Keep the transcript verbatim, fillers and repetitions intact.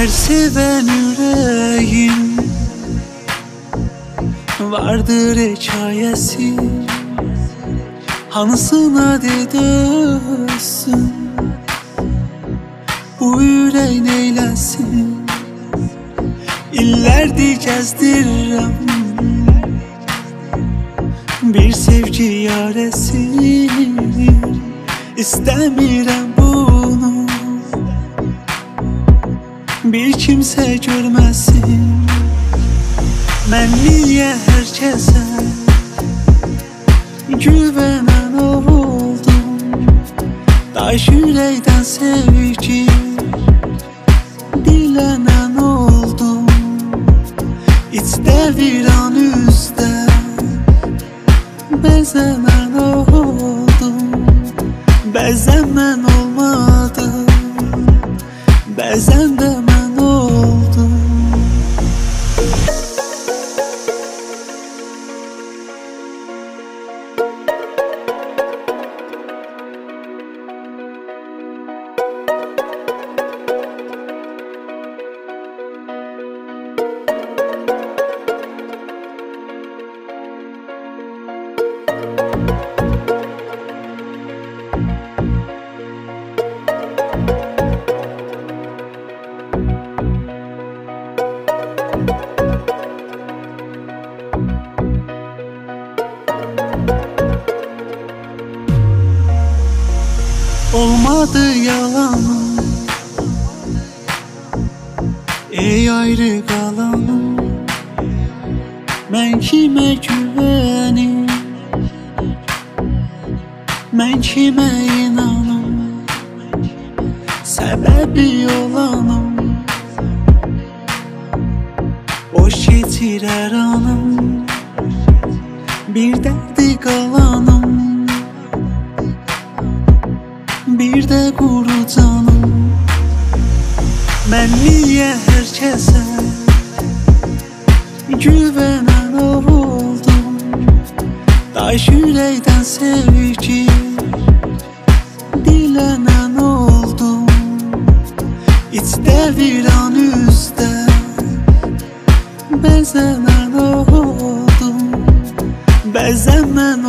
seven yüreğim vardır hikayesi, hanısına dedösün bu yüreğin eylesin. İllerdir gezdirirəm bir sevgi yaresi, İstəmirəm bunu bir kimsə görməsin. Mən niyə hər kəsə güvənən oldum? Daş ürəkdən sevgi dilənən oldum. İçdə viran üzdə bəzənən oldum. Bəzən mən olmadım, bəzən də mən oldum. Olmadı yalanım, ey ayrı qalanım. Mən kimə güvənim, mən kimə inanım, səbəbi olanım. Boş keçir hər anım, bir dərdi qalanım, bir də quru canım. Mən niyə hər kəsə güvənən oldum? Daş ürəkdən sevgi dilənən oldum. İçdə viran üzdə bəzənən oldum. Bəzən mən